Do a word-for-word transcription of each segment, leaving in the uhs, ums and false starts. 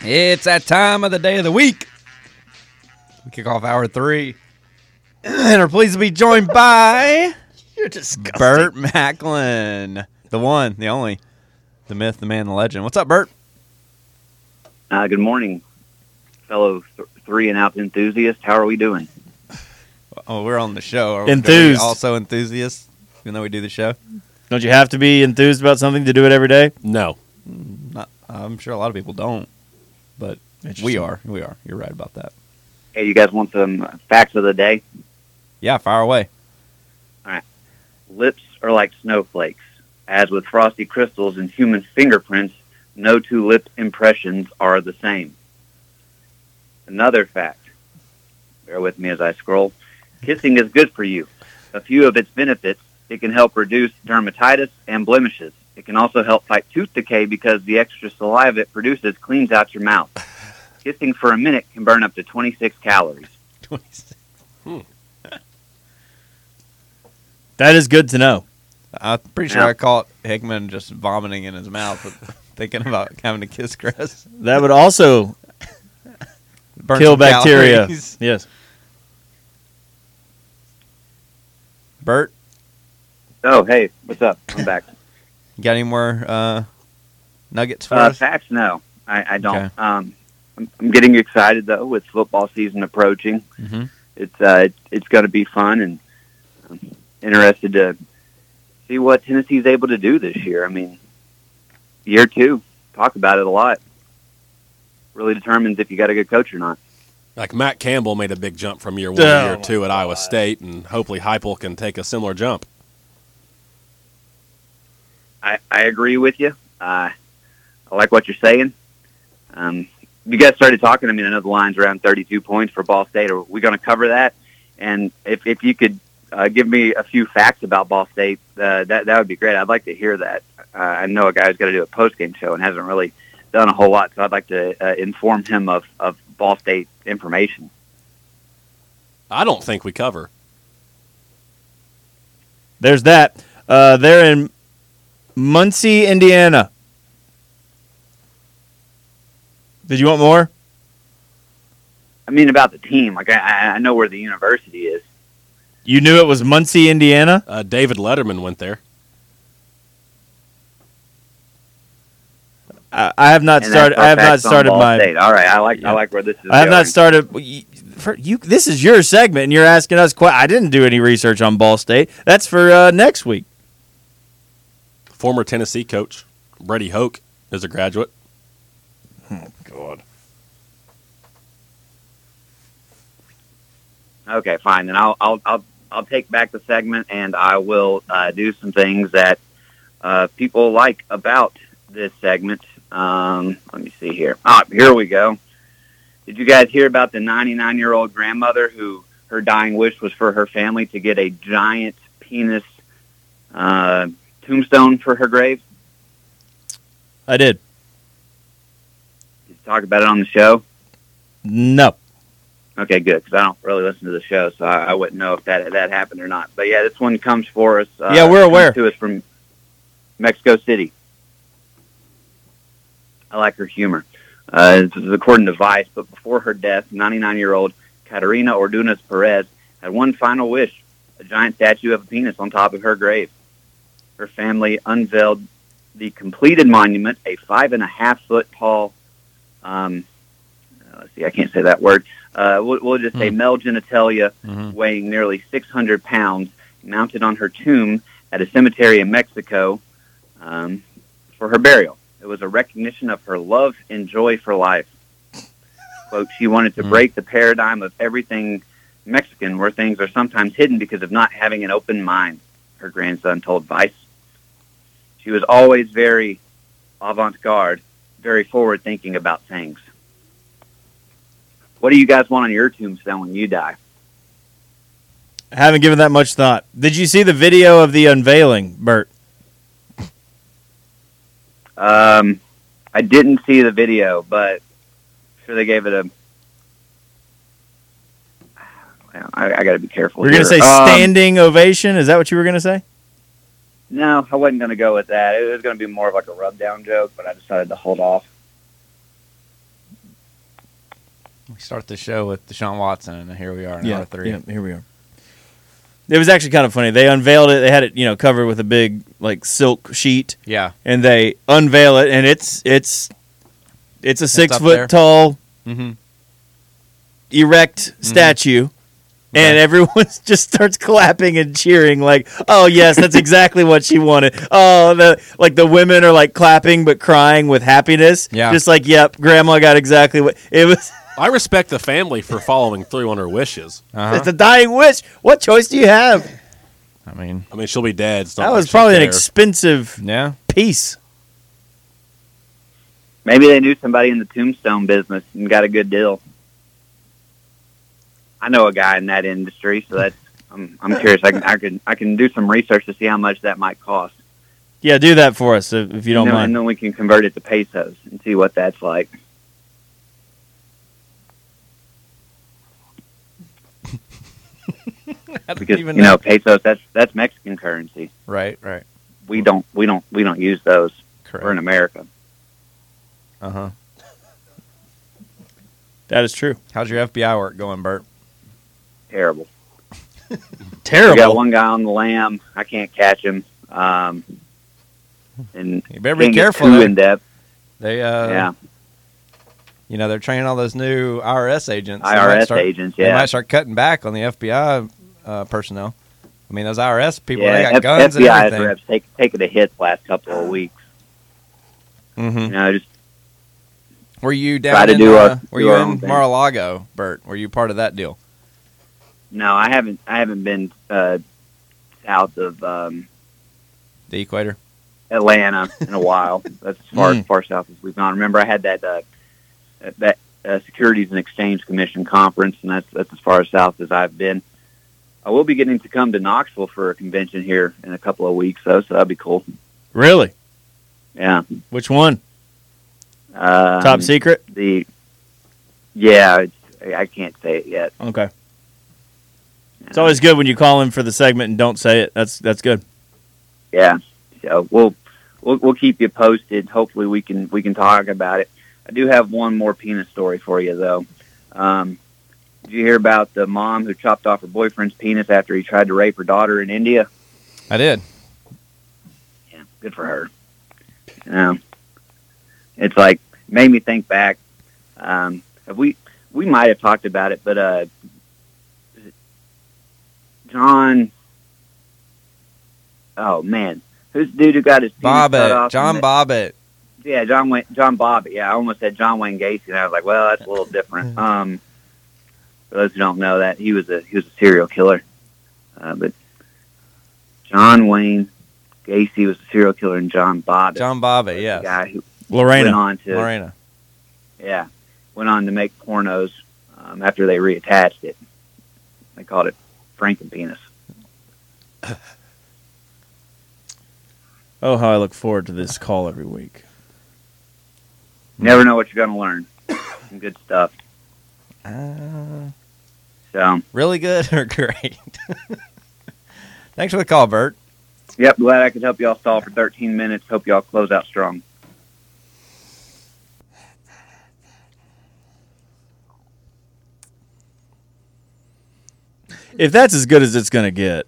It's that time of the day of the week. We kick off hour three. And are pleased to be joined by You're disgusting. Burt Macklin. The one, the only, the myth, the man, the legend. What's up, Burt? Uh, good morning, fellow th- three and out enthusiasts. How are we doing? Oh, we're on the show. Are Enthused. we also enthusiasts, even though we do the show? Don't you have to be enthused about something to do it every day? No. Not, I'm sure a lot of people don't, but we are. We are. You're right about that. Hey, you guys want some facts of the day? Yeah, fire away. All right. Lips are like snowflakes. As with frosty crystals and human fingerprints, no two lip impressions are the same. Another fact. Bear with me as I scroll. Kissing is good for you. A few of its benefits: it can help reduce dermatitis and blemishes. It can also help fight tooth decay because the extra saliva it produces cleans out your mouth. Kissing for a minute can burn up to twenty-six calories. twenty-six. Hmm. That is good to know. I'm pretty sure Yeah. I caught Hickman just vomiting in his mouth, thinking about having to kiss Chris. That would also Burn kill some bacteria. calories. Yes. Burt, Oh, hey, what's up? I'm back. you got any more uh, nuggets for Uh, us? facts? No, I, I don't. Okay. Um, I'm, I'm getting excited though with football season approaching. Mm-hmm. It's uh, it, it's going to be fun, and I'm interested to see what Tennessee's able to do this year. I mean, year two, talk about it a lot. Really determines if you got a good coach or not. Like Matt Campbell made a big jump from year one to Oh, year two at Iowa State, and hopefully Heupel can take a similar jump. I, I agree with you. Uh, I like what you're saying. Um, you guys started talking. I mean, I know the line's around thirty-two points for Ball State. Are we going to cover that? And if, if you could uh, give me a few facts about Ball State, uh, that that would be great. I'd like to hear that. Uh, I know a guy who's got to do a post-game show and hasn't really done a whole lot, so I'd like to uh, inform him of, of Ball State information. I don't think we cover. There's that. Uh, they're in Muncie, Indiana. Did you want more? I mean, about the team. Like I, I know where the university is. You knew it was Muncie, Indiana? Uh, David Letterman went there. I, I have not And started. that's our I have not facts on started Ball my. State. All right, I like Yeah. I like where this is. I have going. not started. For you, this is your segment, and you're asking us. Qu- I didn't do any research on Ball State. That's for uh, next week. Former Tennessee coach Brady Hoke is a graduate. God. Okay, fine. Then I'll I'll I'll I'll take back the segment, and I will uh, do some things that uh, people like about this segment. Um, let me see here. Ah, here we go. Did you guys hear about the ninety-nine-year-old grandmother who her dying wish was for her family to get a giant penis uh, tombstone for her grave? I did. Did you talk about it on the show? No. Okay, good, because I don't really listen to the show, so I, I wouldn't know if that that happened or not. But yeah, this one comes for us. Uh, Yeah, we're comes aware. To us from Mexico City. I like her humor. Uh, this is according to Vice, but before her death, ninety-nine-year-old Caterina Ordunez Perez had one final wish: a giant statue of a penis on top of her grave. Her family unveiled the completed monument, a five and a half foot tall. Um, let's see, I can't say that word. Uh, we'll, we'll just say Mm. male genitalia Mm-hmm. weighing nearly six hundred pounds, mounted on her tomb at a cemetery in Mexico um, for her burial. It was a recognition of her love and joy for life. Quote, she wanted to Mm. break the paradigm of everything Mexican, where things are sometimes hidden because of not having an open mind, her grandson told Vice. She was always very avant-garde, very forward-thinking about things. What do you guys want on your tombstone when you die? I haven't given that much thought. Did you see the video of the unveiling, Bert? Um, I didn't see the video, but I'm sure they gave it a. I, I got to be careful. We're going to here. say Um, standing ovation. Is that what you were going to say? No, I wasn't going to go with that. It was going to be more of like a rub down joke, but I decided to hold off. We start the show with Deshaun Watson, and here we are in hour three. Yeah, here we are. It was actually kind of funny. They unveiled it. They had it, you know, covered with a big like silk sheet. Yeah. And they unveil it, and it's it's it's a six up foot there. tall, Mm-hmm. erect statue, and Okay. everyone just starts clapping and cheering, like, "Oh yes, that's exactly what she wanted." Oh, the like the women are like clapping but crying with happiness. Yeah. Just like, "Yep, Grandma got exactly what it was." I respect the family for following through on her wishes. Uh-huh. It's a dying wish. What choice do you have? I mean, I mean, she'll be dead. It's not That like was she'll probably an care. expensive yeah. piece. Maybe they knew somebody in the tombstone business and got a good deal. I know a guy in that industry, so that's I'm I'm curious. I can I can I can do some research to see how much that might cost. Yeah, do that for us if, if you don't and then, mind. and then we can convert it to pesos and see what that's like. I don't Because even you know pesos, that's that's Mexican currency. Right, right. We don't we don't we don't use those. Correct. We're in America. Uh huh. That is true. How's your F B I work going, Bert? Terrible. Terrible. We got one guy on the lam. I can't catch him. Um, and You better be can't get careful. Too They, in depth. they uh, yeah. you know, they're training all those new I R S agents. They I might R S start- agents. They Yeah. might start cutting back on the F B I uh, personnel. I mean, those I R S people, yeah. they got F- guns F B I and everything. reps take taking a hit the last couple of weeks. Mm-hmm. You know, just Were you Try down to in, do uh, our- were do you our in own thing. Mar-a-Lago, Bert? Were you part of that deal? no. I haven't. I haven't been uh, south of um, The equator? Atlanta in a while. That's as far Mm. as far south as we've gone. Remember, I had that uh, that uh, Securities and Exchange Commission conference, and that's that's as far as south as I've been. I will be getting to come to Knoxville for a convention here in a couple of weeks, though, so that'd be cool. Really? Yeah. Which one? Um, Top secret? The yeah, it's, I can't say it yet. Okay. It's always good when you call in for the segment and don't say it. That's that's good. Yeah, so we'll we'll we'll keep you posted. Hopefully, we can we can talk about it. I do have one more penis story for you, though. Um, did you hear about the mom who chopped off her boyfriend's penis after he tried to rape her daughter in India? I did. Yeah, good for her. You know, it's like made me think back. Um, we we might have talked about it, but uh, John. Oh man, who's the dude who got his penis cut Bobbitt. off? John and- Bobbitt. Yeah, John Wayne, John Bobbitt. Yeah, I almost said John Wayne Gacy, and I was like, well, that's a little different. Um, for those who don't know that, he was a he was a serial killer. Uh, but John Wayne Gacy was a serial killer, and John Bobbitt, John Bobbitt, the yeah. guy who Lorena. went on to Lorena. yeah went on to make pornos um, after they reattached it. They called it Frankenpenis. Oh, how I look forward to this call every week. Never know what you're going to learn. Some good stuff. Uh, So, really good or great? Thanks for the call, Bert. yep, glad I could help y'all stall for thirteen minutes. Hope y'all close out strong. If that's as good as it's going to get,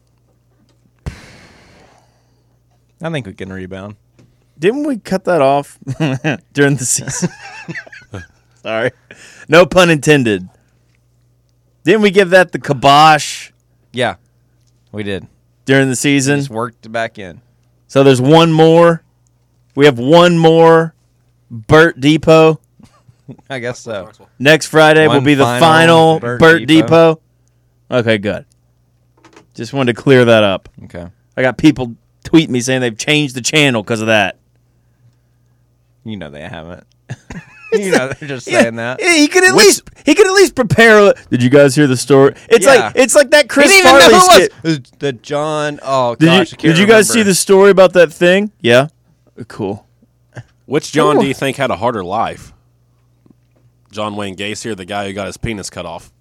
I think we can rebound. didn't we cut that off during the season? Sorry. No pun intended. Didn't we give that the kibosh Yeah, we did. during the season? Just worked it back in. So there's one more. We have one more Burt Depot. I guess so. Next Friday will One be the final final Burt Burt, Depot. Depot. Okay, good. Just wanted to clear that up. Okay. I got people tweet me saying they've changed the channel because of that. You know they haven't. You know they're just saying that. He could at Which- least he could at least prepare. Did you guys hear the story? It's Yeah. like it's like that Chris He didn't even Farley know who skit. it was. It was the John. Oh Did gosh, I you can't did you guys see remember. the story about that thing? Yeah. Cool. Which John Cool. do you think had a harder life? John Wayne Gacy or the guy who got his penis cut off?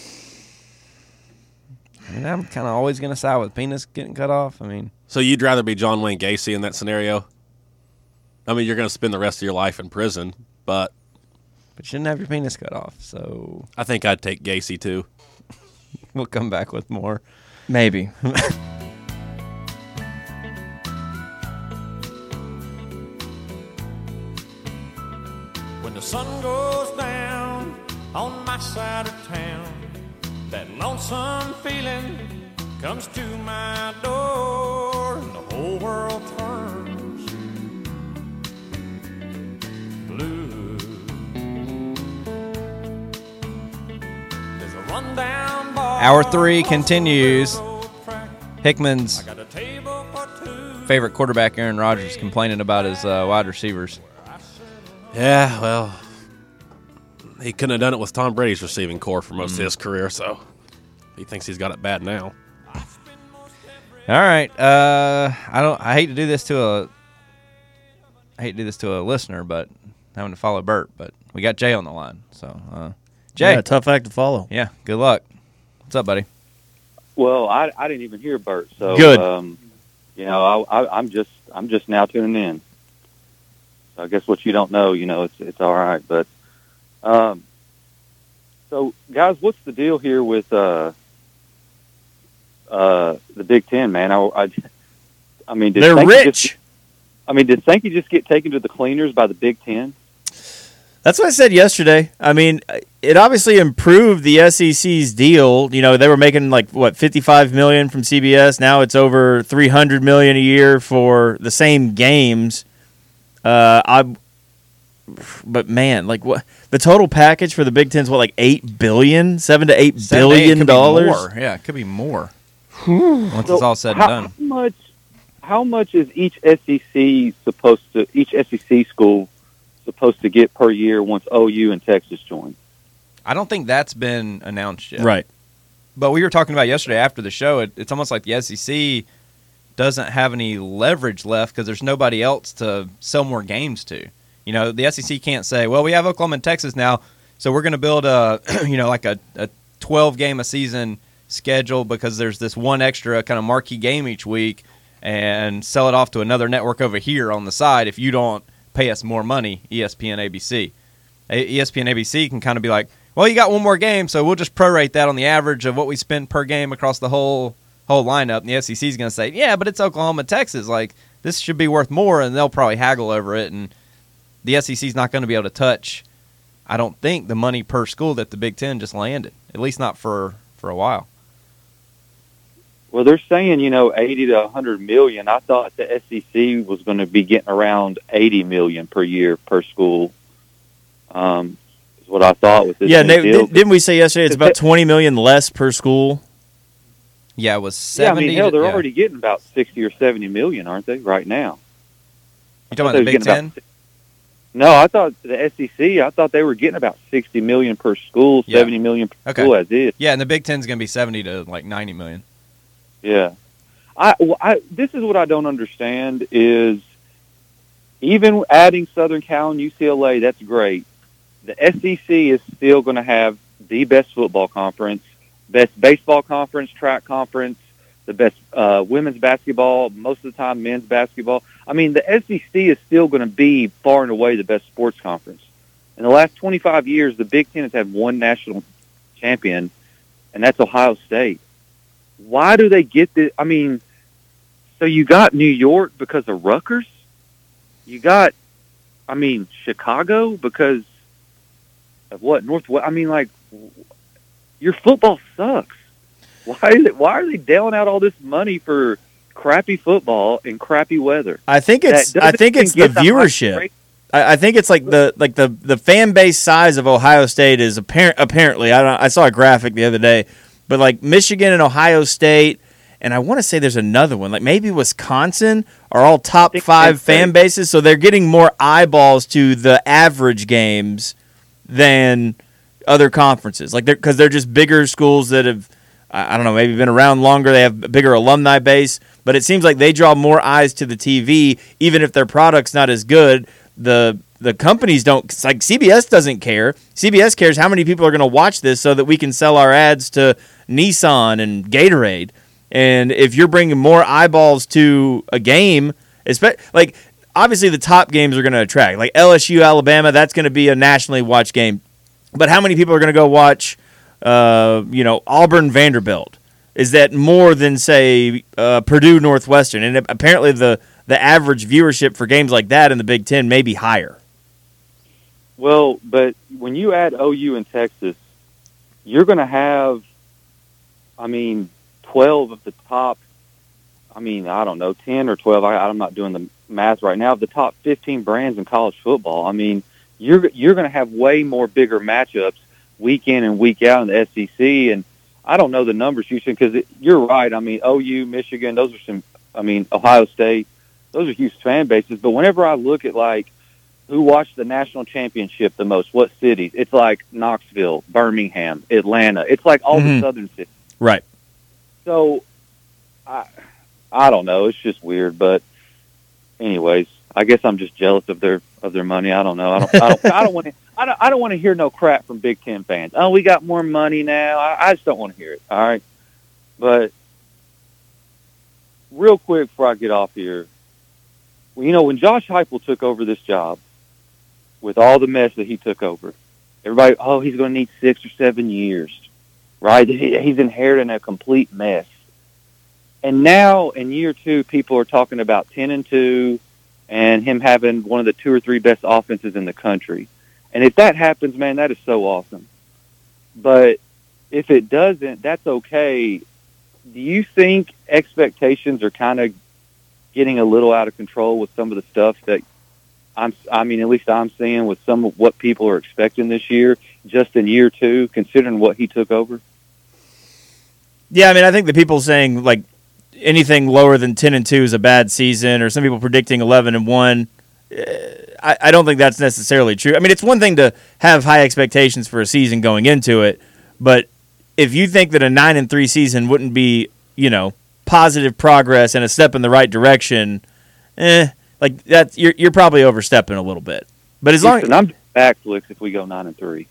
I mean, I'm kind of always gonna side with penis getting cut off. I mean, So you'd rather be John Wayne Gacy in that scenario? I mean, you're going to spend the rest of your life in prison, but but you shouldn't have your penis cut off. So I think I'd take Gacy too. we'll come back with more. Maybe. When the sun goes down on my side of town, that lonesome feeling comes to my door, and the whole world turns blue. There's a rundown bar. Hour three continues. Hickman's Got a table for two. favorite quarterback, Aaron Rodgers, complaining about his uh, wide receivers. Yeah, well, he couldn't have done it with Tom Brady's receiving core for most of his career, so he thinks he's got it bad now. All right. Uh, I don't. I hate to do this to a. I hate to do this to a listener, but having to follow Bert. But we got Jay on the line. So, uh, Jay. Yeah, tough act to follow. Yeah. Good luck. What's up, buddy? Well, I, I didn't even hear Bert, so Good. Um, you know, I, I, I'm just I'm just now tuning in. So I guess what you don't know, you know, it's it's all right. But um, so guys, what's the deal here with uh, uh, the Big Ten, man? I, I, I mean, did They're Sankey rich. Just, I mean, did Sankey just get taken to the cleaners by the Big Ten? That's what I said yesterday. I mean, it obviously improved the S E C's deal. You know, they were making like what fifty-five million dollars from C B S. Now it's over three hundred million dollars a year for the same games. Uh, I, but man, like what the total package for the Big Ten's what like eight billion, seven to eight Seven, eight, it billion could be dollars. more. Yeah, it could be more. Once it's all said and how, done. How much? How much is each S E C supposed to? Each S E C school supposed to get per year once O U and Texas join? I don't think that's been announced yet. Right. But we were talking about yesterday after the show. It, it's almost like the S E C doesn't have any leverage left because there's nobody else to sell more games to. You know, the S E C can't say, well, we have Oklahoma and Texas now, so we're going to build a, you know, like a, a twelve game a season schedule because there's this one extra kind of marquee game each week and sell it off to another network over here on the side if you don't pay us more money, E S P N, A B C. E S P N, A B C can kind of be like, well, you got one more game, so we'll just prorate that on the average of what we spend per game across the whole whole lineup. And the S E C is going to say, yeah, but it's Oklahoma, Texas. Like, this should be worth more, and they'll probably haggle over it. And the S E C is not going to be able to touch, I don't think, the money per school that the Big Ten just landed, at least not for, for a while. Well, they're saying, you know, eighty to one hundred million. I thought the S E C was going to be getting around eighty million per year per school. Um, is what I thought with this. Yeah, new they, deal. didn't we say yesterday it's about twenty million less per school? Yeah, it was Yeah, I seventy. mean, hell, they're yeah. already getting about sixty or seventy million, aren't they, right now? You talking I thought about the they Big was getting Ten? about- No, I thought the S E C. I thought they were getting about sixty million per school, Yeah. seventy million per Okay. school as is. Yeah, and the Big Ten's going to be seventy to like ninety million. Yeah. I, well, I this is what I don't understand is even adding Southern Cal and U C L A, that's great. The S E C is still going to have the best football conference, best baseball conference, track conference, the best uh, women's basketball, most of the time men's basketball. I mean, the S E C is still going to be far and away the best sports conference. In the last twenty-five years, the Big Ten has had one national champion, and that's Ohio State. Why do they get the? I mean, so you got New York because of Rutgers. You got, I mean, Chicago because of what Northwest. I mean, like, your football sucks. Why is it? Why are they doling out all this money for crappy football and crappy weather? I think it's That I doesn't think even it's the get the viewership. hype rate. I, I think it's like the like the, the fan base size of Ohio State is apparent. Apparently, I don't, I saw a graphic the other day, but like Michigan and Ohio State, and I want to say there's another one, like maybe Wisconsin, are all top think five Penn State. fan bases, so they're getting more eyeballs to the average games than other conferences. Like they're because they're just bigger schools that have. I don't know, maybe been around longer. They have a bigger alumni base, but it seems like they draw more eyes to the T V, even if their product's not as good. The the companies don't, it's like C B S doesn't care. C B S cares how many people are going to watch this so that we can sell our ads to Nissan and Gatorade. And if you're bringing more eyeballs to a game, especially like obviously the top games are going to attract. Like L S U, Alabama, that's going to be a nationally watched game. But how many people are going to go watch, uh, you know, Auburn, Vanderbilt? Is that more than, say, uh, Purdue, Northwestern? And it, apparently the, the average viewership for games like that in the Big Ten may be higher. Well, but when you add O U and Texas, you're going to have, I mean, twelve of the top, I mean, I don't know, ten or twelve, I, I'm not doing the math right now, of the top fifteen brands in college football. I mean, you're you're going to have way more bigger matchups week in and week out in the S E C, and I don't know the numbers, Houston, because you're right. I mean, O U, Michigan, those are some, I mean, Ohio State, those are huge fan bases, but whenever I look at, like, who watched the national championship the most, what cities, it's like Knoxville, Birmingham, Atlanta. It's like all Mm-hmm. the southern cities. Right. So, I I don't know. It's just weird. But, anyways, I guess I'm just jealous of their of their money. I don't know. I don't. I don't, I don't want to. I don't. I don't want to hear no crap from Big Ten fans. Oh, we got more money now. I, I just don't want to hear it. All right. But real quick before I get off here, well, you know, when Josh Heupel took over this job, with all the mess that he took over, everybody, oh, he's going to need six or seven years, right? He, he's inheriting a complete mess. And now in year two, people are talking about ten and two, and him having one of the two or three best offenses in the country. And if that happens, man, that is so awesome. But if it doesn't, that's okay. Do you think expectations are kind of getting a little out of control with some of the stuff that I'm, I mean, at least I'm seeing with some of what people are expecting this year, just in year two, considering what he took over? Yeah, I mean, I think the people saying, like, anything lower than ten and two is a bad season, or some people predicting eleven and one, I, I don't think that's necessarily true. I mean, it's one thing to have high expectations for a season going into it, but if you think that a nine and three season wouldn't be, you know, positive progress and a step in the right direction, eh, like that, you're you're probably overstepping a little bit. But as long as I'm backflips if we go nine and three.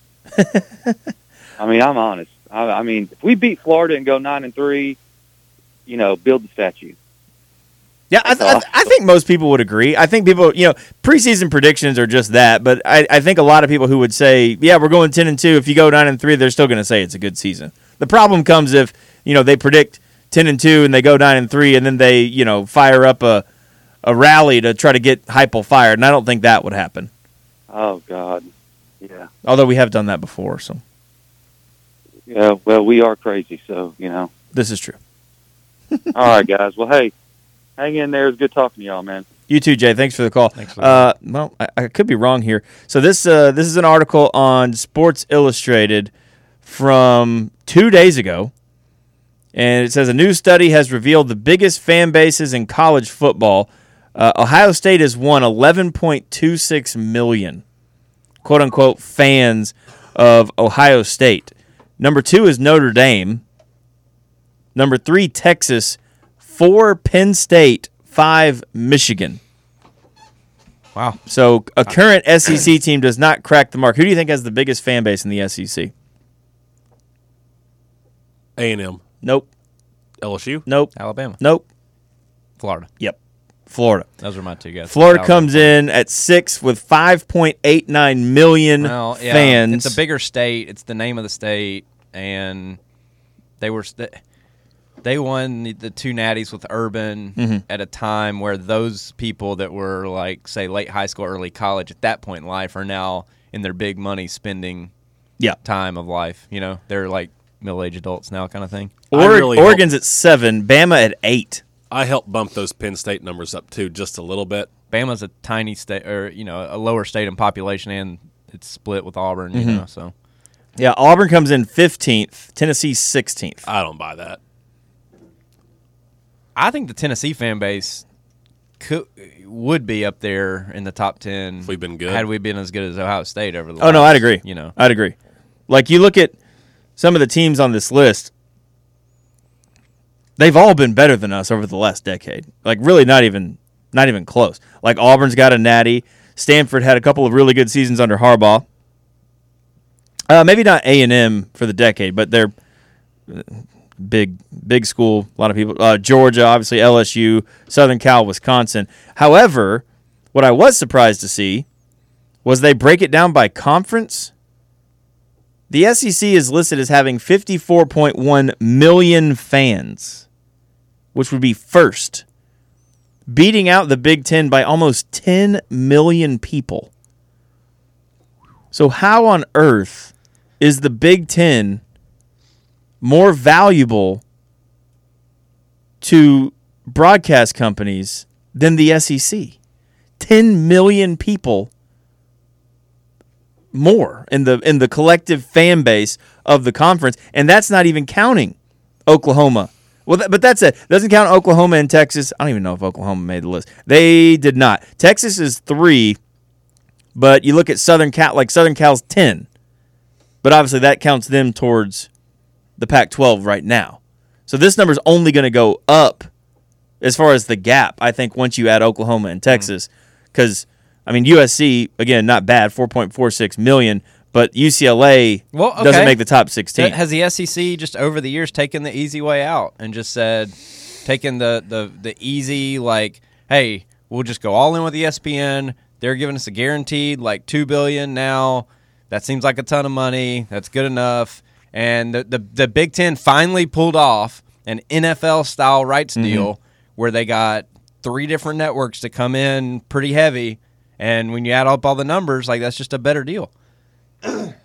I mean, I'm honest. I, I mean, if we beat Florida and go nine and three, you know, build the statue. Yeah, I, th- I, th- I think most people would agree. I think people, you know, preseason predictions are just that, but I, I think a lot of people who would say, yeah, we're going ten and two, if you go nine and three, they're still going to say it's a good season. The problem comes if, you know, they predict ten and two and they go nine and three and then they, you know, fire up a a rally to try to get Heupel fired, and I don't think that would happen. Oh God. Yeah. Although we have done that before, so. Yeah, well, we are crazy, so, you know. This is true. All right, guys. Well, hey, hang in there. It's good talking to y'all, man. You too, Jay. Thanks for the call. Thanks for the uh, well, I, I could be wrong here. So this uh, this is an article on Sports Illustrated from two days ago, and it says a new study has revealed the biggest fan bases in college football. Uh, Ohio State has won eleven point two six million, quote unquote, fans of Ohio State. Number two is Notre Dame. Number three, Texas. Four, Penn State. Five, Michigan. Wow. So a current S E C team does not crack the mark. Who do you think has the biggest fan base in the S E C? A and M. Nope. L S U. Nope. Alabama. Nope. Florida. Yep. Florida. Those are my two guesses. Florida Alabama. comes in at six with five point eight nine million Well, yeah, fans. It's a bigger state. It's the name of the state, and they were st- they won the, the two natties with Urban Mm-hmm. at a time where those people that were like, say, late high school, early college at that point in life are now in their big money spending Yeah. time of life. You know, they're like middle-aged adults now, kind of thing. I Or- really Oregon's at seven. Bama at eight. I helped bump those Penn State numbers up too, just a little bit. Bama's a tiny state, or you know, a lower state in population, and it's split with Auburn. You Mm-hmm. know, so Yeah, Auburn comes in fifteenth. Tennessee sixteenth. I don't buy that. I think the Tennessee fan base could would be up there in the top ten If we've been good. had we been as good as Ohio State over the. Oh, no, last, I'd agree. You know, I'd agree. Like, you look at some of the teams on this list, they've all been better than us over the last decade. Like, really not even not even close. Like, Auburn's got a natty. Stanford had a couple of really good seasons under Harbaugh. Uh, maybe not A and M for the decade, but they're uh, big big school. A lot of people. Uh, Georgia, obviously L S U, Southern Cal, Wisconsin. However, What I was surprised to see was they break it down by conference. The S E C is listed as having fifty-four point one million fans, which would be first, beating out the Big Ten by almost ten million people. So how on earth is the Big Ten more valuable to broadcast companies than the S E C? ten million people more in the in the collective fan base of the conference, and that's not even counting Oklahoma. Well, th- but that's it. Doesn't count Oklahoma and Texas. I don't even know if Oklahoma made the list. They did not. Texas is three, but you look at Southern Cal, like Southern Cal's ten, but obviously that counts them towards the Pac twelve right now. So this number is only going to go up as far as the gap, I think, once you add Oklahoma and Texas, because I mean, U S C, again, not bad, four point four six million, but U C L A Well, okay. doesn't make the top sixteen. Has the S E C just over the years taken the easy way out and just said, taking the, the, the easy, like, hey, we'll just go all in with E S P N. They're giving us a guaranteed, like, two billion dollars now. That seems like a ton of money. That's good enough. And the, the, the Big Ten finally pulled off an N F L-style rights Mm-hmm. deal where they got three different networks to come in pretty heavy. And when you add up all the numbers, like, that's just a better deal. I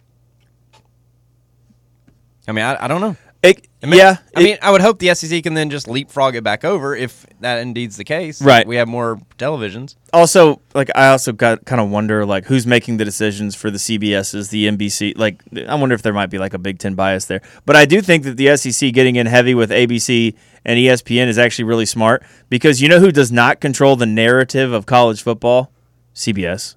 mean, I, I don't know. It, I mean, yeah. I it- mean, I would hope the S E C can then just leapfrog it back over if that indeed's the case. Right. We have more televisions. also, like, I also got kind of wonder, like, who's making the decisions for the C B S's, the N B C. Like, I wonder if there might be, like, a Big Ten bias there. But I do think that the S E C getting in heavy with A B C and E S P N is actually really smart, because you know who does not control the narrative of college football? C B S,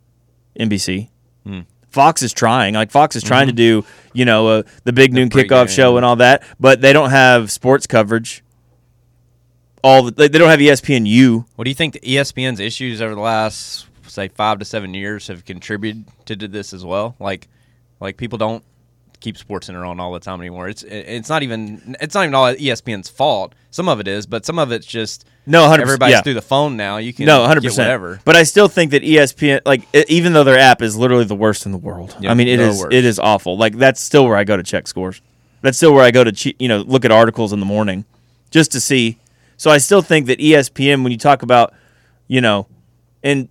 N B C. Hmm. Fox is trying. Like, Fox is trying Mm-hmm. to do, you know, uh, the big noon kickoff pregame. show and all that, but they don't have sports coverage. All the, they they don't have E S P N U. What do you think the E S P N's issues over the last, say, five to seven years have contributed to this as well? Like, like people don't keep SportsCenter on all the time anymore. It's it's not even it's not even all E S P N's fault. Some of it is, but some of it's just No, one hundred percent. everybody's yeah. through the phone now. You can No, one hundred get percent. whatever. But I still think that E S P N, like, e- even though their app is literally the worst in the world. Yep, I mean, it the is worst. it is awful. Like, that's still where I go to check scores. That's still where I go to, che- you know, look at articles in the morning just to see. So I still think that E S P N, when you talk about, you know, and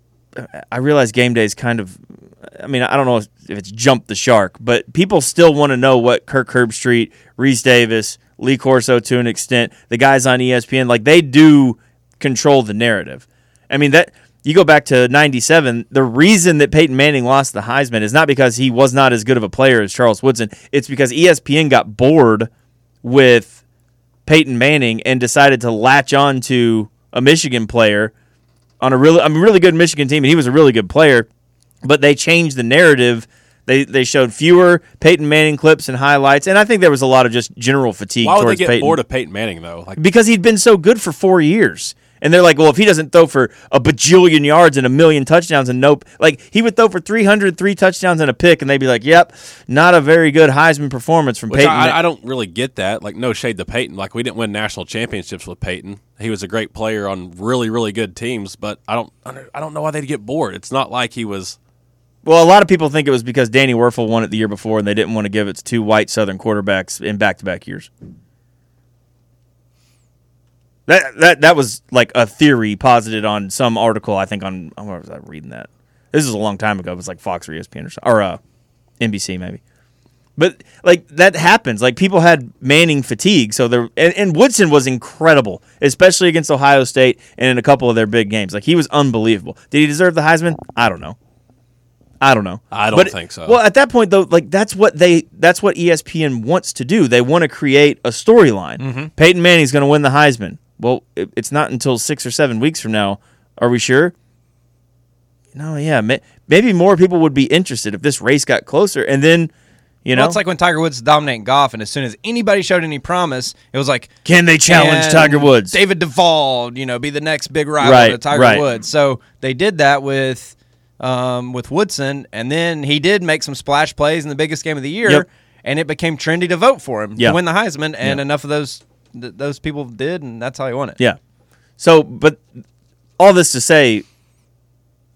I realize game day is kind of, I mean, I don't know if it's jumped the shark, but people still want to know what Kirk Herbstreit, Reese Davis, Lee Corso to an extent, the guys on E S P N, like, they do control the narrative. I mean, that you go back to ninety-seven, the reason that Peyton Manning lost the Heisman is not because he was not as good of a player as Charles Woodson. It's because E S P N got bored with Peyton Manning and decided to latch on to a Michigan player on a really, I mean, really good Michigan team, and he was a really good player, but they changed the narrative. They they showed fewer Peyton Manning clips and highlights, and I think there was a lot of just general fatigue Why would they towards get Peyton. bored of Peyton Manning, though? Like, Because he'd been so good for four years. And they're like, well, if he doesn't throw for a bajillion yards and a million touchdowns and nope, like, he would throw for three hundred, three touchdowns and a pick, and they'd be like, yep, not a very good Heisman performance from which Peyton. I, I don't really get that. Like, no shade to Peyton. Like, we didn't win national championships with Peyton. He was a great player on really, really good teams, but I don't, I don't know why they'd get bored. It's not like he was. Well, a lot of people think it was because Danny Werfel won it the year before, and they didn't want to give it to two white Southern quarterbacks in back-to-back years. That that that was like a theory posited on some article. I think on where was I reading that? This is a long time ago. It was like Fox or E S P N or something, or uh, N B C maybe. But like that happens. Like people had Manning fatigue, so there and, and Woodson was incredible, especially against Ohio State and in a couple of their big games. Like he was unbelievable. Did he deserve the Heisman? I don't know. I don't know. I don't But- think so. Well, at that point though, like that's what they that's what E S P N wants to do. They want to create a storyline. Mm-hmm. Peyton Manning's going to win the Heisman. Well, it, it's not until six or seven weeks from now. Are we sure? No, yeah. May, maybe more people would be interested if this race got closer, and then you know, Well, it's like when Tiger Woods dominated golf, and as soon as anybody showed any promise, it was like, can they challenge can Tiger Woods? David Duval, you know, be the next big rival Right, to Tiger right. Woods. So they did that with um, with Woodson, and then he did make some splash plays in the biggest game of the year, Yep. and it became trendy to vote for him Yeah. to win the Heisman, and Yeah. enough of those th- those people did, and that's how he won it. Yeah. So, but all this to say,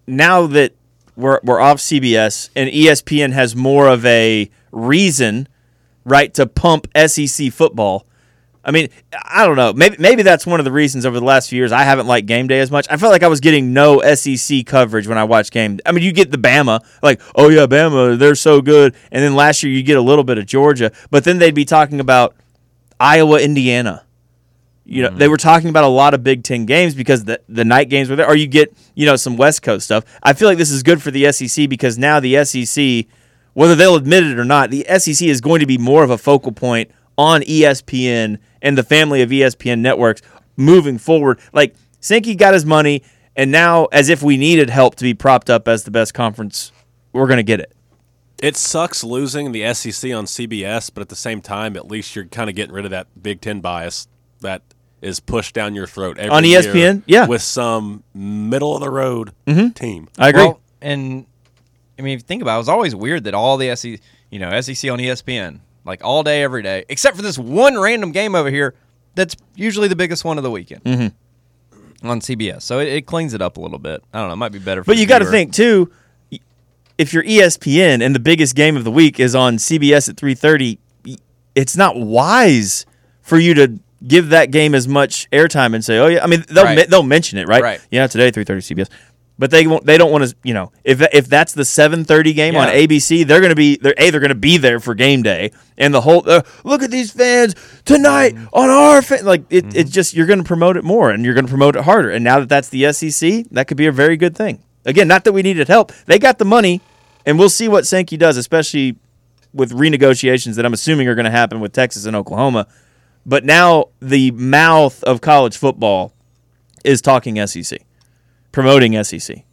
now that we're we're off C B S and E S P N has more of a reason, right, to pump S E C football. I mean, I don't know. Maybe maybe that's one of the reasons over the last few years I haven't liked game day as much. I felt like I was getting no S E C coverage when I watched game. I mean, you get the Bama, like, oh yeah, Bama, they're so good. And then last year you get a little bit of Georgia, but then they'd be talking about Iowa, Indiana. You know, mm-hmm. They were talking about a lot of Big Ten games because the the night games were there, or you get, you know, some West Coast stuff. I feel like this is good for the S E C because now the S E C, whether they'll admit it or not, the S E C is going to be more of a focal point on E S P N and the family of E S P N networks moving forward. Like, Sankey got his money, and now, as if we needed help to be propped up as the best conference, we're going to get it. It sucks losing the S E C on C B S, but at the same time, at least you're kind of getting rid of that Big Ten bias that is pushed down your throat every on E S P N, year yeah, with some middle of the road mm-hmm. team. I agree. Well, and I mean, if you think about it, it was always weird that all the S E C, you know, S E C on E S P N, like all day, every day, except for this one random game over here that's usually the biggest one of the weekend mm-hmm. on C B S. So it, it cleans it up a little bit. I don't know. It might be better for But the you got to viewer. think, too, if you're E S P N and the biggest game of the week is on C B S at three thirty, it's not wise for you to give that game as much airtime and say, oh, yeah. I mean, they'll, Right. me- they'll mention it, right? Right. Yeah, today, three thirty C B S. But they won't. They don't want to. You know, if if that's the seven thirty game Yeah. on A B C, they're going to be. They're a. They're going to be there for game day, and the whole. Uh, look at these fans tonight Mm-hmm. on our fan. Like it, mm-hmm. it's just you're going to promote it more, and you're going to promote it harder. And now that that's the S E C, that could be a very good thing. Again, not that we needed help. They got the money, and we'll see what Sankey does, especially with renegotiations that I'm assuming are going to happen with Texas and Oklahoma. But now the mouth of college football is talking S E C, promoting S E C.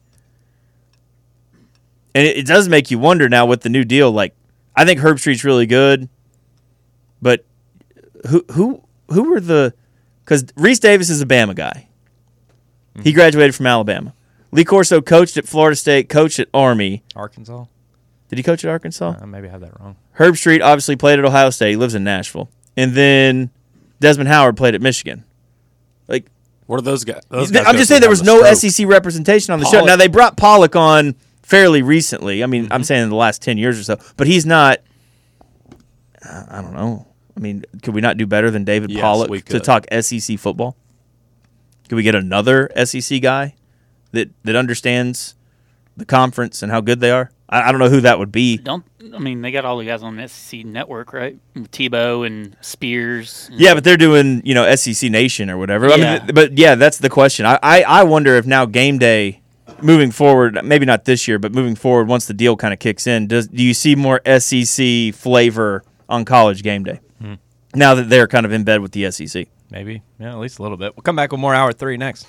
And it, it does make you wonder now with the new deal. Like, I think Herb Street's really good, but who who who were the? Because Reese Davis is a Bama guy. Mm-hmm. He graduated from Alabama. Lee Corso coached at Florida State, coached at Army. Arkansas. Did he coach at Arkansas? Uh, maybe I have that wrong. Herb Street obviously played at Ohio State. He lives in Nashville. And then Desmond Howard played at Michigan. Like, What are those guys? Those guys I'm go just saying there was from no the S E C representation on the show. Pollock. Now, they brought Pollock on fairly recently. I mean, Mm-hmm. I'm saying in the last ten years or so. But he's not, uh, I don't know. I mean, could we not do better than David Yes, Pollock we to could. talk S E C football? Could we get another S E C guy that, that understands the conference and how good they are? I, I don't know who that would be. Don't I mean they got all the guys on the S E C network, right? With Tebow and Spears. And Yeah, but they're doing, you know, S E C Nation or whatever. I Yeah. mean, but yeah, that's the question. I, I, I wonder if now game day, moving forward, maybe not this year, but moving forward, once the deal kind of kicks in, does do you see more S E C flavor on college game day Hmm. now that they're kind of in bed with the S E C? Maybe. Yeah, at least a little bit. We'll come back with more Hour three next.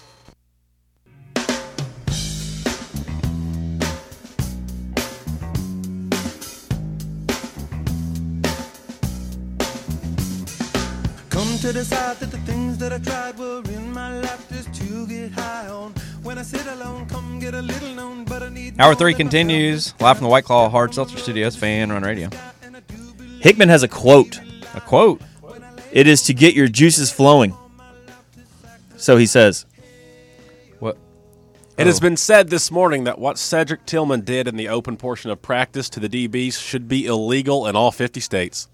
Come to decide that the things that I tried were in my life just to get high on. When I sit alone, come get a little known, but I need Hour three continues. Live from the White Claw Hard Seltzer Studios, Fan Run Radio. Hickman has a quote. A quote. It is to get your juices flowing. So he says. What? It has been said this morning that what Cedric Tillman did in the open portion of practice to the D Bs should be illegal in all fifty states.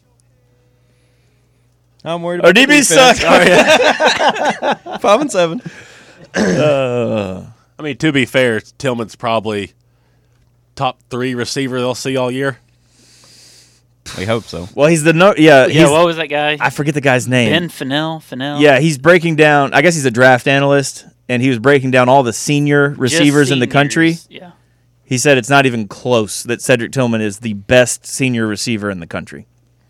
I'm worried Our about D the Bs defense. suck. Five and seven. Uh, I mean, to be fair, Tillman's probably top three receiver they'll see all year. We hope so. well, he's the no. Yeah, yeah, he's, what was that guy? I forget the guy's name. Ben Fennell. Fennell. Yeah, he's breaking down. I guess he's a draft analyst, and he was breaking down all the senior Just receivers in the country. seniors. Yeah. He said it's not even close that Cedric Tillman is the best senior receiver in the country.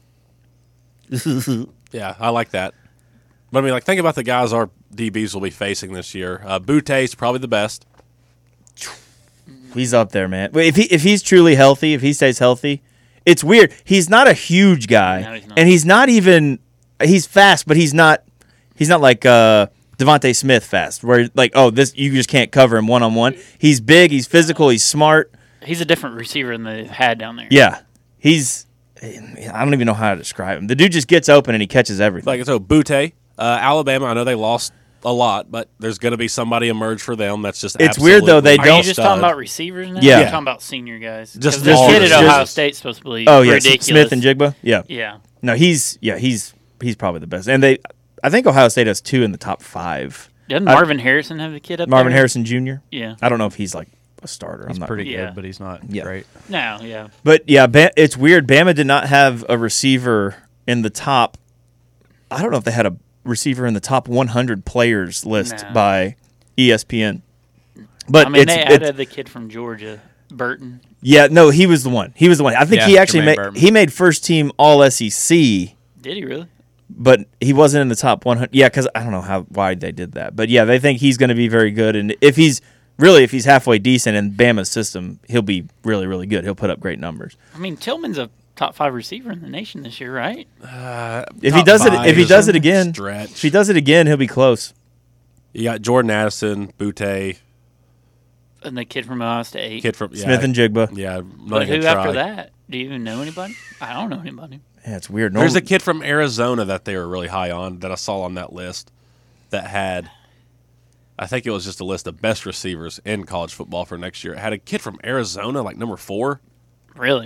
Yeah, I like that. But I mean, like, think about the guys our D Bs will be facing this year. Uh, Boute's probably the best. He's up there, man. But If he if he's truly healthy, if he stays healthy, it's weird. He's not a huge guy, No, he's not. and he's not even. He's fast, but he's not. He's not like uh, Devontae Smith fast, where like oh this you just can't cover him one on one. He's big. He's physical. He's smart. He's a different receiver than they had down there. Yeah, he's. I don't even know how to describe him. The dude just gets open and he catches everything. Like, so Butte, uh, Alabama, I know they lost a lot, but there's going to be somebody emerge for them. That's just It's weird, though, they Are don't you just stud. talking about receivers now? Yeah. You're talking about senior guys. Just 'Cause this all kid at receivers. Ohio State's supposed to be Oh yeah, ridiculous. Smith and Jigba. Yeah. Yeah. No, he's yeah he's he's probably the best. And they, I think Ohio State has two in the top five. Doesn't I- Marvin Harrison have the kid up Marvin there? Harrison Junior Yeah. I don't know if he's like a starter. He's I'm not pretty Yeah. good, but he's not Yeah. great. No, yeah. But yeah, ba- it's weird. Bama did not have a receiver in the top. I don't know if they had a receiver in the top one hundred players list No. by E S P N. But I mean, it's, they it's added the kid from Georgia, Burton. yeah, no, he was the one. He was the one. I think Yeah, he actually Jermaine made Burton. he made first team All S E C, Did he really? but he wasn't in the top one hundred. Yeah, because I don't know how why they did that, but yeah, they think he's going to be very good. And if he's really if he's halfway decent in Bama's system, he'll be really really good. He'll put up great numbers. I mean, Tillman's a top five receiver in the nation this year, right? Uh, If he top does it, five if he is does a it again, stretch. if he does it again, he'll be close. You got Jordan Addison, Butte, And the kid from Ohio State. kid from yeah, Smith and Jigba. Yeah, I'm not But even who gonna after try. that? Do you even know anybody? I don't know anybody. Yeah, it's weird. There's a Norm- kid from Arizona that they were really high on that I saw on that list that had, I think it was just a list of best receivers in college football for next year. It had a kid from Arizona, like number four. Really?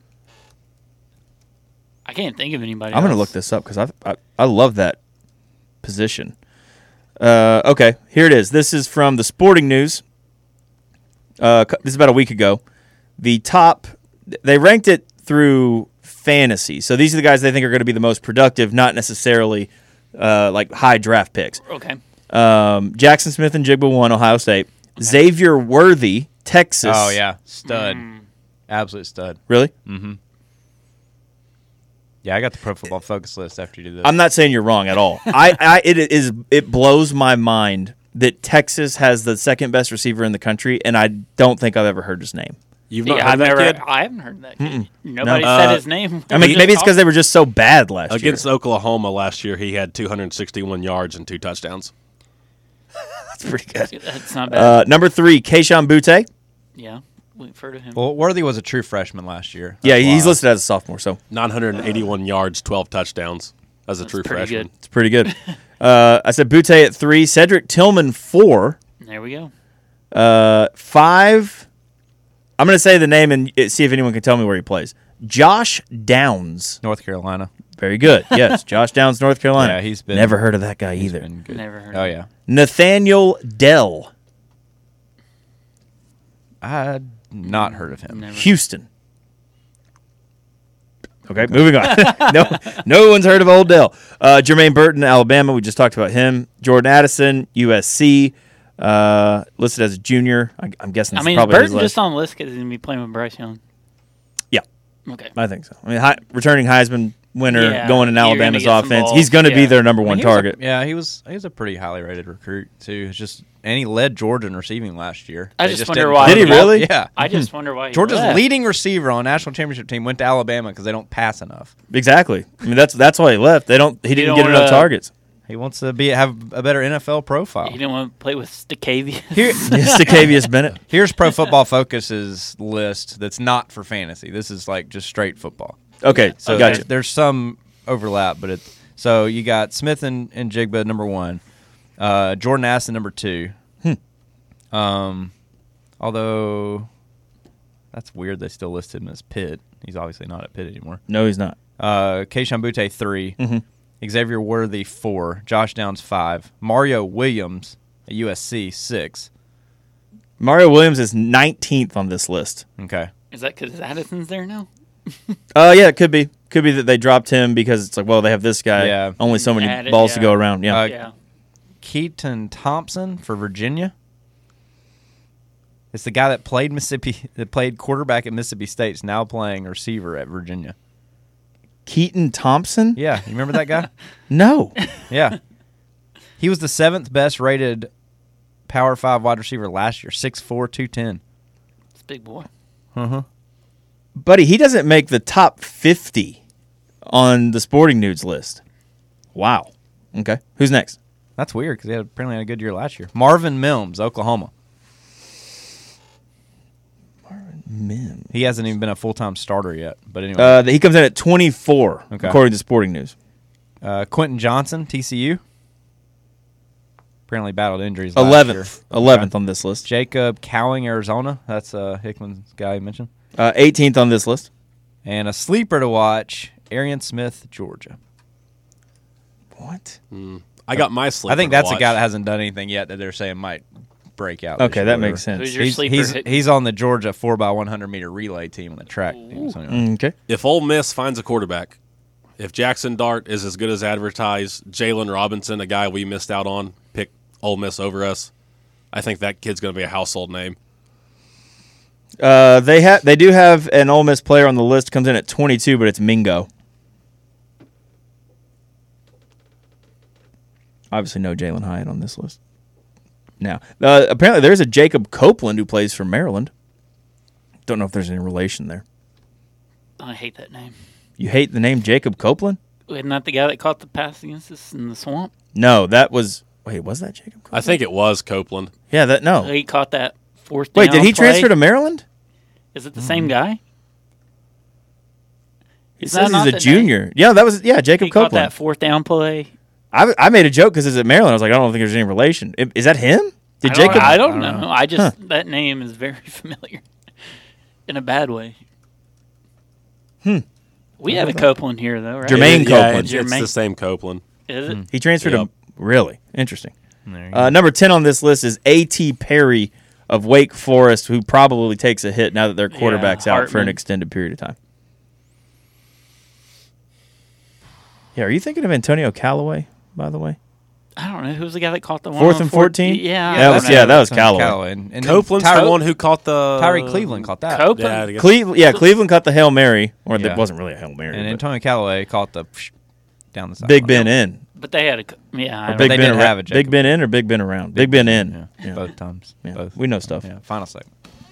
I can't think of anybody. I'm going to else. look this up because I, I I love that position. Uh, okay, here it is. This is from the Sporting News. Uh, cu- this is about a week ago. The top, they ranked it through fantasy. So these are the guys they think are going to be the most productive, not necessarily uh, like high draft picks. Okay. Um, Jackson Smith and Jigba won, Ohio State. Xavier Worthy, Texas. Oh yeah, stud, Mm. absolute stud. Really? Mm-hmm. Yeah, I got the Pro Football Focus list after you did this. I'm not saying you're wrong at all. I, I it is it blows my mind that Texas has the second best receiver in the country, and I don't think I've ever heard his name. You've not Yeah, heard I've that never. kid? I haven't heard that kid. Mm-mm. Nobody No. said Uh, his name. I mean, maybe it's because they were just so bad last Against year. Oklahoma last year, he had two hundred sixty-one yards and two touchdowns. That's pretty good. That's not bad. Uh, number three, Keishawn Butte. yeah, we've heard of him. well, Worthy was a true freshman last year. Yeah, That's he's why. listed as a sophomore, so nine hundred eighty-one yards, twelve touchdowns as a That's true pretty freshman. good. it's pretty good. uh, I said Butte at three, Cedric Tillman four, There we go. uh, five. I'm going to say the name and uh, see if anyone can tell me where he plays. Josh Downs. North Carolina. Very good. Yes, Josh Downs, North Carolina. Yeah, he's been- never heard of that guy He's either. been good. Never heard Oh of yeah, Nathaniel Dell, I had not heard of him. Never. Houston. Okay, moving on. no, no one's heard of Old Dell. Uh, Jermaine Burton, Alabama. We just talked about him. Jordan Addison, U S C, uh, listed as a junior. I, I'm guessing. I That's mean, is probably his Burton list. just on the list because he's gonna be playing with Bryce Young. Yeah. Okay. I think so. I mean, hi, returning Heisman winner, Yeah, going in you're gonna Alabama's get some offense. balls, He's going to be yeah. their number I mean, one he was a- target. yeah, he was. He was a pretty highly rated recruit too. It's just, and he led Georgia in receiving last year. I They just wonder didn't why put Did he him up. really? Yeah. I just wonder why he Georgia's left. leading receiver on national championship team went to Alabama because they don't pass enough. Exactly. I mean, that's that's why he left. They don't. He didn't don't get enough wanna- targets. He wants to be have a better N F L profile. He didn't want to play with Staccavius. Here, Staccavius Bennett. here's Pro Football Focus's list that's not for fantasy. This is like just straight football. Okay, So so there's, gotcha. there's some overlap, but it's so you got Smith and, and Jigba number one, uh, Jordan Addison number two. Hmm. Um, although that's weird, they still listed him as Pitt. He's obviously not at Pitt anymore. No, he's not. Uh, Keishawn Butte three, Mhm. Xavier Worthy four, Josh Downs five, Mario Williams at U S C six. Mario Williams is nineteenth on this list. Okay, Is that because Addison's there now? Uh, yeah, it could be. Could be that they dropped him because it's like, well, they have this guy. Yeah. Only so many Added, balls to yeah. go around. Yeah. Uh, yeah. Keaton Thompson for Virginia. It's the guy that played Mississippi, that played quarterback at Mississippi State, is now playing receiver at Virginia. Keaton Thompson? Yeah, you remember that guy? No. Yeah, he was the seventh best rated Power Five wide receiver last year. six four, two ten. It's a big boy. Uh huh. Buddy, he doesn't make the top fifty on the Sporting News list. Wow. Okay. Who's next? That's weird because he had apparently had a good year last year. Marvin Mims, Oklahoma. Mims. He hasn't even been a full time starter yet. But anyway, Uh, he comes in at twenty-four, Okay. according to Sporting News. uh, Quentin Johnson, T C U. Apparently battled injuries last eleventh. year. eleventh on this list. Jacob Cowing, Arizona. That's uh, Hickman's guy you mentioned. Uh, eighteenth on this list. And a sleeper to watch, Arian Smith, Georgia. What? Mm. I got my sleeper I think to that's a watch. guy that hasn't done anything yet that they're saying might break out. Okay, this year that or makes whatever. sense. Who's your He's, sleeper? he's, hit? he's on the Georgia four by one hundred meter relay team on the track. team, so anyway. Mm, Okay. If Ole Miss finds a quarterback, if Jackson Dart is as good as advertised, Jalen Robinson, a guy we missed out on, picked Ole Miss over us, I think that kid's going to be a household name. Uh, they have they do have an Ole Miss player on the list. Comes in at twenty-two, but it's Mingo. Obviously, no Jalen Hyatt on this list. Now, uh, apparently, there's a Jacob Copeland who plays for Maryland. Don't know if there's any relation there. I hate that name. You hate the name Jacob Copeland? Isn't that the guy that caught the pass against us in the swamp? No, that was. Wait, was that Jacob Copeland? I think it was Copeland. Yeah, that no. He caught that fourth Wait, down did he play. transfer to Maryland? Is it the same guy? It Is that says not he's a the junior. name? Yeah, that was yeah Jacob He caught Copeland. that fourth down play. I, I made a joke because it's at Maryland. I was like, I don't think there's any relation. I- Is that him? Did I Jacob? Don't, I don't, I don't know. know. I just that name is very familiar, in a bad way. Hmm. We have a Copeland here though, right? Jermaine It- yeah, Copeland. It's, it's Jermaine- the same Copeland. Is it? He transferred Yep. to really interesting. There you Uh, go. number ten on this list is A T Perry of Wake Forest, who probably takes a hit now that their quarterback's Yeah, out for an Hartman. extended period of time. Yeah, are you thinking of Antonio Callaway, by the way? I don't know who's the guy that caught the one Fourth on and four- fourteen? Yeah, That I was don't yeah, know. that was Son Callaway. Callaway. And, and then Copeland's Tyre- the one who caught the Tyree Cleveland caught that. Copeland. Yeah, I guess- Cle- yeah, Cleveland caught the Hail Mary, or Yeah. it wasn't really a Hail Mary. And but Antonio Callaway caught the psh, down the side. Big Ben in. But they had a co- yeah. I Or don't Big they Ben did arou- have a Jacob. Big Ben in or Big Ben around? Big, Ben in. Yeah, Yeah. both times. Yeah. Both. We know stuff. Yeah, final segment.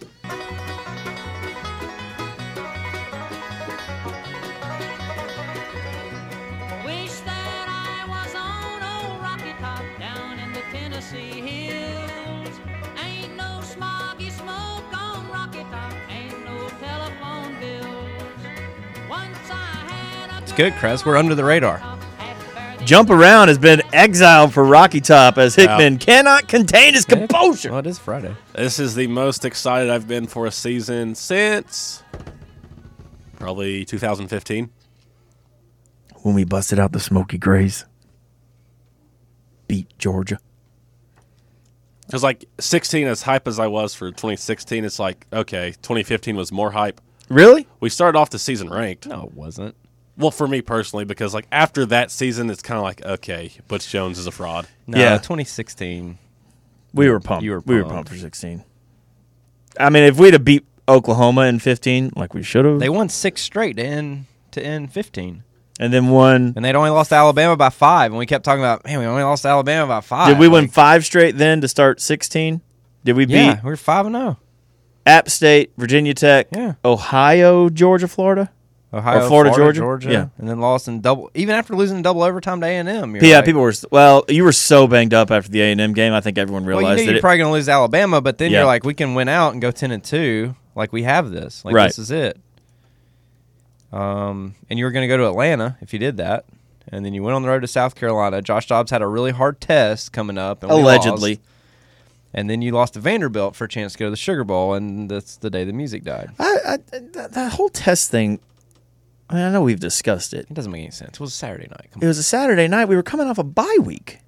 Wish that I was on old Rocky Top down in the Tennessee hills. Ain't no smoggy smoke on Rocky Top, ain't no telephone bills. Once I had a It's good, Kress. We're under the radar. Jump Around has been exiled for Rocky Top as Hickman cannot contain his composure. Well, it is Friday. This is the most excited I've been for a season since probably two thousand fifteen. When we busted out the Smoky Grays, beat Georgia. Because like sixteen, as hype as I was for twenty sixteen, it's like, okay, twenty fifteen was more hype. Really? We started off the season ranked. No, it wasn't. Well, for me personally, because like after that season, it's kind of like, okay, Butch Jones is a fraud. No, Yeah. twenty sixteen. We were pumped. You were We were pumped. pumped for sixteen. I mean, if we'd have beat Oklahoma in fifteen, like we should have, They won six straight to end to end fifteen, and then won. and they'd only lost to Alabama by five. And we kept talking about, man, we only lost to Alabama by five. Did we win Like, five straight then to start sixteen? Did we beat Yeah, we were five and zero. App State, Virginia Tech, Yeah. Ohio, Georgia, Florida? Ohio, Or Florida, Georgia? Yeah. and then lost in double. Even after losing in double overtime to A and M. Yeah, people were well. You were so banged up after the A and M game. I think everyone Well, you realized knew that. you're It, probably going to lose to Alabama, but then Yeah. you're like, we can win out and go ten and two. Like we have this. Like Right. this is it. Um, and you were going to go to Atlanta if you did that, and then you went on the road to South Carolina. Josh Dobbs had a really hard test coming up, and we allegedly, lost. And then you lost to Vanderbilt for a chance to go to the Sugar Bowl, and that's the day the music died. I, I, that, that whole test thing. I mean, I know we've discussed it. It doesn't make any sense. It was a Saturday night. Come It was a Saturday night. We were coming off a bye week.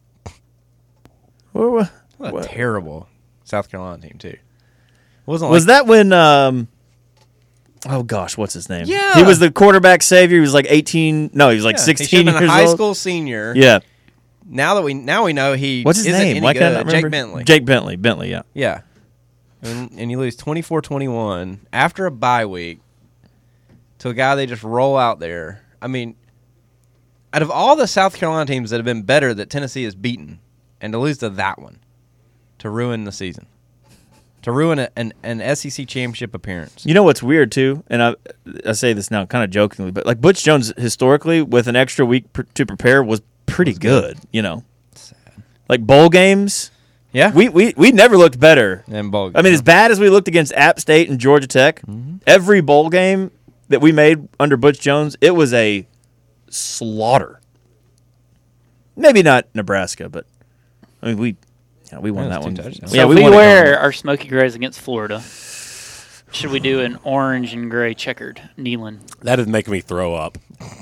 What, what, on. What a what- terrible South Carolina team too. It wasn't was like that when? Um, oh gosh, what's his name? Yeah. he was the quarterback savior. He was like eighteen. No, he was like yeah, he sixteen should have been years a high old. school senior. Yeah. Now that we now we know he What's his isn't name? any Why good. can't I not remember? Jake Bentley. Jake Bentley. Bentley. Yeah. Yeah. And, and you lose twenty-four twenty-one after a bye week to a guy they just roll out there. I mean, out of all the South Carolina teams that have been better that Tennessee has beaten, and to lose to that one, to ruin the season, to ruin a, an, an S E C championship appearance. You know what's weird too, and I I say this now kind of jokingly, but like Butch Jones historically with an extra week pr- to prepare was pretty Was good. good. You know, like bowl games. Yeah. We we we never looked better. And bowl I mean, as bad as we looked against App State and Georgia Tech, Mm-hmm. every bowl game that we made under Butch Jones, it was a slaughter. Maybe not Nebraska, but I mean, we yeah, we won Yeah, that it's one. two touchdowns. So Yeah, if we we won it wear going. our smoky grays against Florida, should we do an orange and gray checkered kneeling? That'd make me throw up.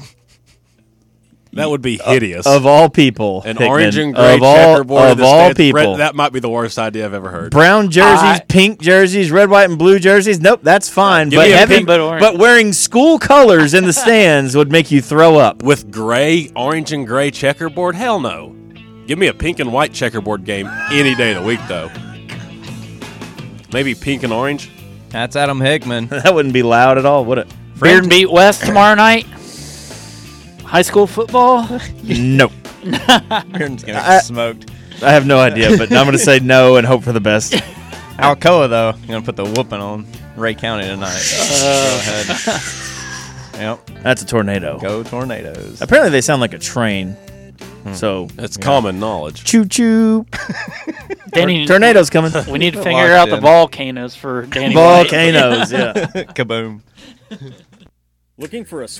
That would be hideous. Of all people, An Hickman, orange and gray of all, checkerboard in of the all stands. people, Red- that might be the worst idea I've ever heard. brown jerseys, I- pink jerseys, red, white, and blue jerseys. Nope, that's fine. Give But me a having, pink but orange. but wearing school colors in the stands would make you throw up. With gray, orange and gray checkerboard? Hell no. Give me a pink and white checkerboard game any day of the week, though. Maybe pink and orange. That's Adam Hickman. That wouldn't be loud at all, would it? Beard and Beat West tomorrow night. High school football. Nope. Aaron's gonna I- get smoked. I have no idea, but I'm going to say no and hope for the best. Alcoa though, gonna put the whooping on Ray County tonight. Go ahead. Yep. That's a tornado. Go Tornadoes. Apparently, they sound like a train. So It's common knowledge. choo choo. Danny, Tornadoes coming. we need to Locked figure out the in. volcanoes for Danny White. Volcanoes. Yeah. Kaboom. Looking for a